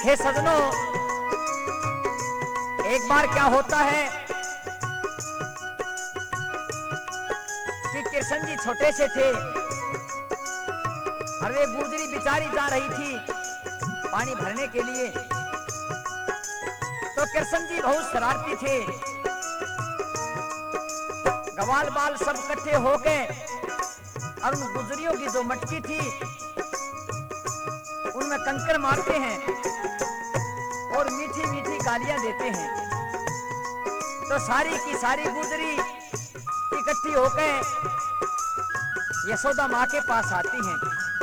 हे सजनों, एक बार क्या होता है कि कृष्ण जी छोटे से थे और वे गुजरी बिचारी जा रही थी पानी भरने के लिए। तो कृष्ण जी बहुत शरारती थे, गवाल बाल सब इकट्ठे हो गए और उन गुजरियों की जो मटकी थी उनमें कंकड़ मारते हैं और मीठी मीठी गालियां देते हैं। तो सारी की सारी गुजरी इकट्ठी होकर यशोदा माँ के पास आती हैं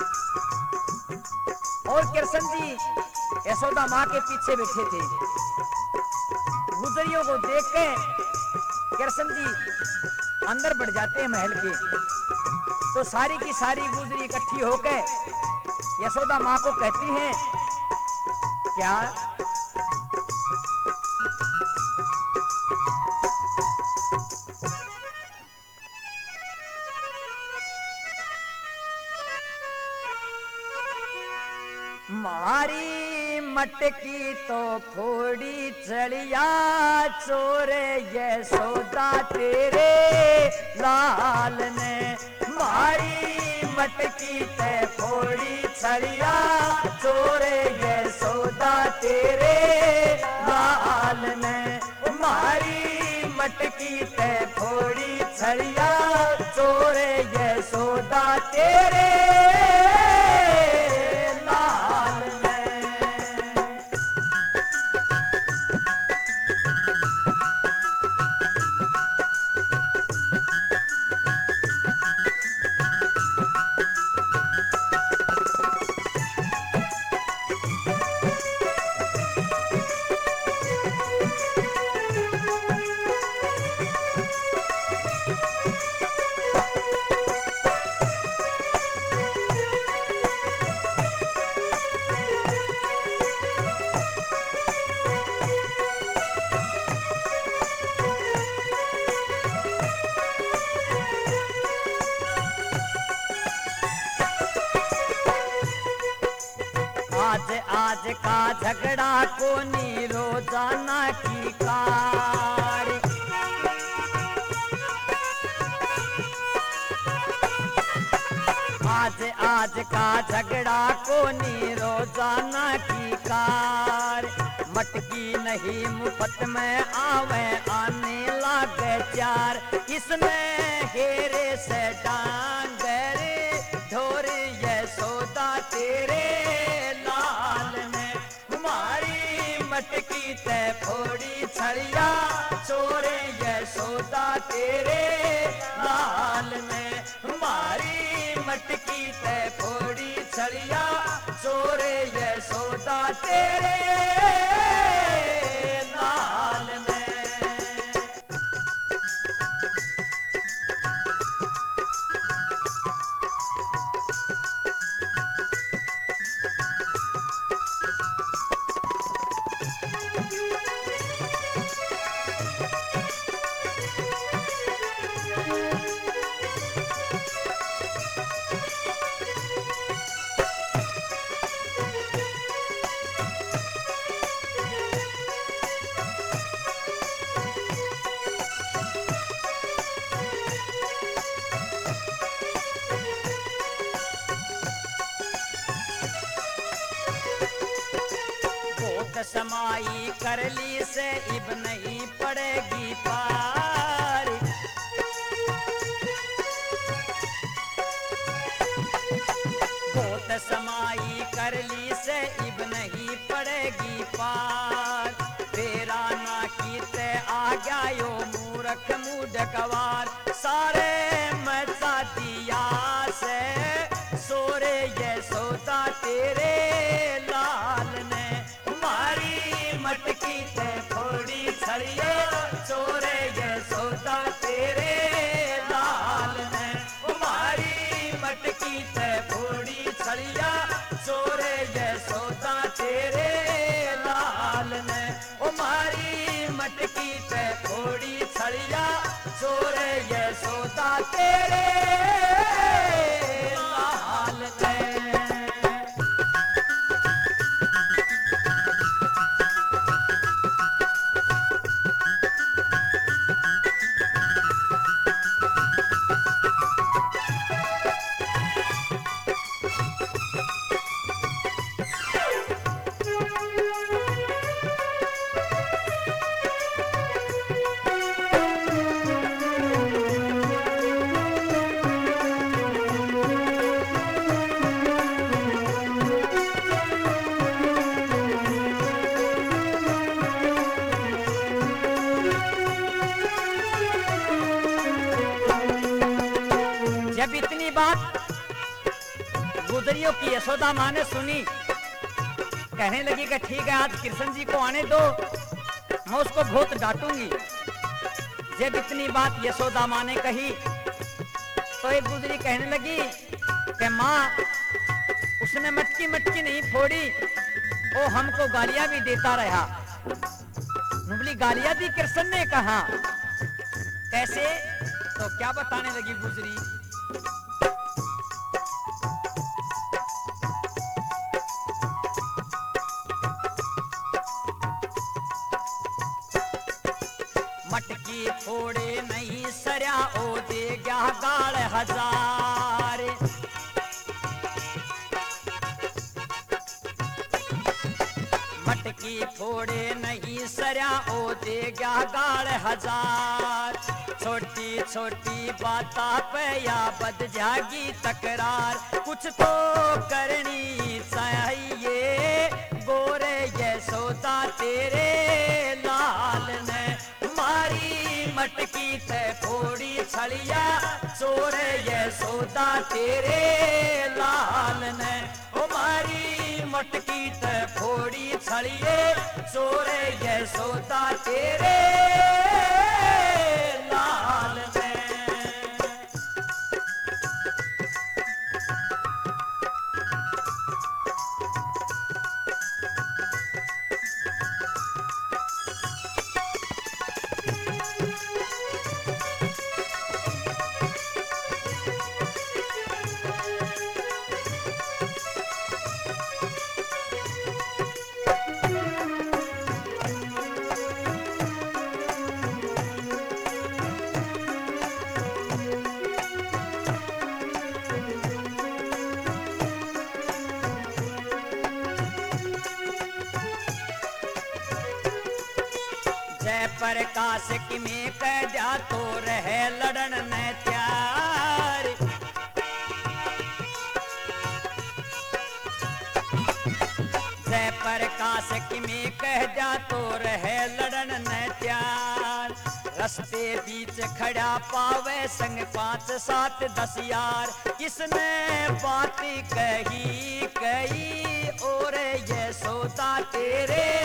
और कृष्ण जी यशोदा माँ के पीछे बैठे थे। गुजरियों को देख के कृष्ण जी अंदर बढ़ जाते हैं महल के। तो सारी की सारी गुजरी इकट्ठी होकर यशोदा माँ को कहती हैं, क्या मारी मटकी तो फोड़ी चलिया चोर यशोदा तेरे लाल ने। मारी मटकी ते फोड़ी चलिया चोर यशोदा तेरे लाल ने। मारी मटकी ते फोड़ी चलिया चोर यशोदा तेरे आज का झगड़ा कोनी रोजाना की कार। आज का झगड़ा कोनी रोजाना की कार। मटकी नहीं मुफ्त में आवे आने लागे चार। इसने हेरे से डांगर ढोर यशोदा तेरे मटकी ते फोड़ी छड़िया चोरे यशोदा तेरे लाल में। हमारी मटकी ते फोड़ी छड़िया चोरे यशोदा तेरे लाल में। समाई करली से इब नहीं पड़ेगी पार। बहुत समाई करली से इब नहीं पड़ेगी पार। तेरा ना कीते आ गया यो मूर्ख मूड गवार। सारे मचा दिया से सोरे यशोदा तेरे लाल ने। मटकी ते फोड़ी छड़िए चोरे यशोदा तेरे लाल ने। हमारी मटकी ते फोड़ी छड़िया चोरे यशोदा तेरे लाल ने। हमारी मटकी ते फोड़ी छड़िया चोरे यशोदा तेरे लाल ने। गुजरियों की यशोदा माँ ने सुनी, कहने लगी कि ठीक है, आज कृष्ण जी को आने दो, मैं उसको बहुत डांटूंगी। जब इतनी बात यशोदा माँ ने कही तो एक गुजरी कहने लगी कि माँ, उसने मटकी मटकी नहीं फोड़ी, वो हमको गालियां भी देता रहा। नुबली गालियां दी कृष्ण ने कहा, कैसे? तो क्या बताने लगी गुजरी। मटकी फोड़े नहीं सरया, ओ दे गया गाल हजार। मटकी फोड़े नहीं सरया, ओ दे गया गाल हजार। छोटी छोटी बाता पे या बद जागी तकरार, कुछ तो करनी चाहिए गोरे यशोदा तेरे लाल ने। मारी मटकी ते फोड़ी छलिया, चोर यशोदा तेरे लाल ने। ओ मारी मटकी ते फोड़ी छलिए, चोर यशोदा तेरे लाल ने। प्रकाश की में कह जा तो रहे लड़न न त्यार। जय प्रकाश की में कह जा तो रहे लड़न न त्यार। रस्ते बीच खड़ा पावे संग 5 7 10 यार। किसने बात कही कही और यशोदा तेरे